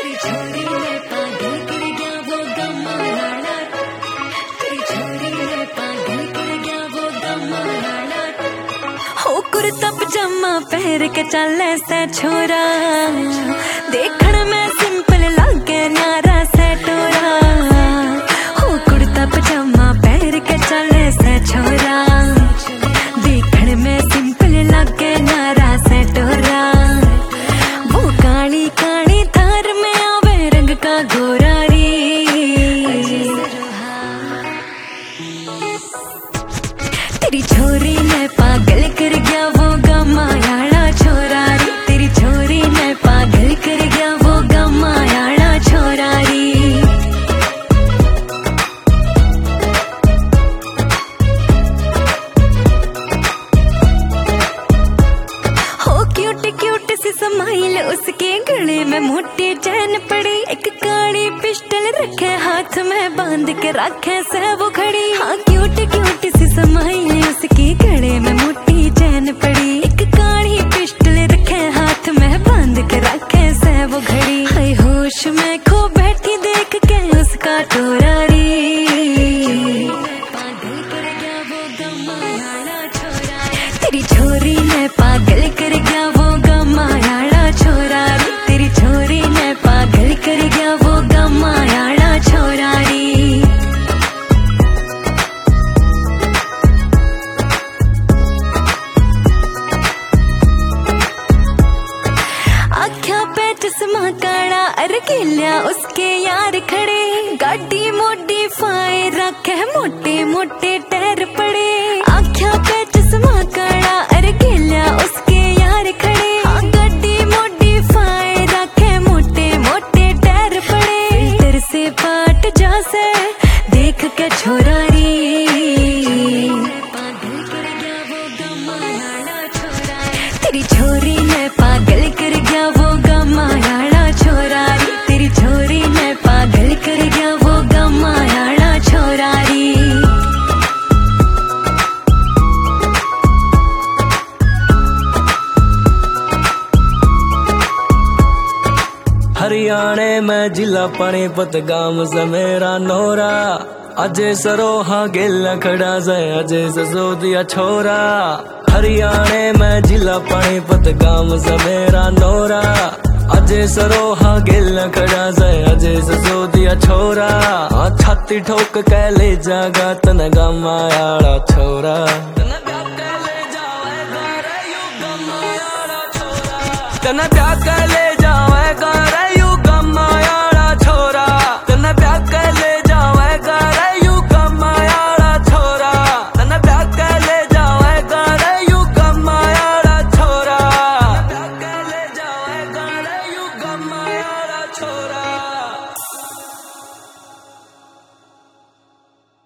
तेरी छोरी ने पागल कर गया वो गमाना, तेरी छोरी ने पागल कर गया वो गमाना। हो कुर्ता पजामा पहन के चल ऐसा छोरा, देखण में सिंपल लागे न्यारा सा टोरा। हो कुर्ता पजामा पहन के चल ऐसा छोरा, देखण में सिंपल लागे न्यारा सा टोरा। वो काली काली थार में आवे रंग का गोरा री, तेरी छोरी ने पागल कर गया वो गमायाड़ा छोरा री, तेरी छोरी ने पागल कर गया वो गमायाड़ा छोरा री। हो क्यूट क्यूट सी स्माइल उसके गले में मोटी चैन पड़ी, एक काली पिस्टल रखे हाथ में बांध के रखे से वो खड़ी। हाँ क्यूट क्यूट सी स्माइल उसके गले में मोटी चैन पड़ी, एक काली पिस्टल रखे हाथ में बांध के रखे से वो घड़ी। हाय होश में खो बैठी देख के उसका टोरा री, पागल कर गया वो गमायाड़ा छोरा, तेरी छोरी ने पागल कर गया वो गमायाड़ा छोरा री, तेरी छोरी ने पागल कर गया वो गमायाड़ा छोरा री। आख्या पे चश्मा काड़ा अरकेलिया उसके यार खड़े, गाड़ी मोडिफाई रखे मोटे मोटे टायर पड़े। आख्या पे चश्मा काड़ा अरकेलिया उसके यार खड़े, गाड़ी मोडिफाई रखे मोटे मोटे टायर पड़े। फिल्टर से पाट जा से देख के छोरा री, पागल कर गया वो गमायाड़ा छोरा, तेरी छोरी ने पागल कर गया वो गमायाड़ा छोरा री, तेरी छोरी ने पागल कर गया वो गमायाड़ा छोरा री। हरियाणे में जिला पानीपत गांव से मेरा नोरा, अजय सरोहा गेला खड़ा से अजय ससोदिया छोरा। हरियाणे में जिला पानीपत गांव से मेरा नोरा, अजय सरोहा गेला खड़ा से अजय ससोदिया छोरा। छाती ठोक के ले जागा तन गमायाड़ा छोरा, तन प्या के ले जाओ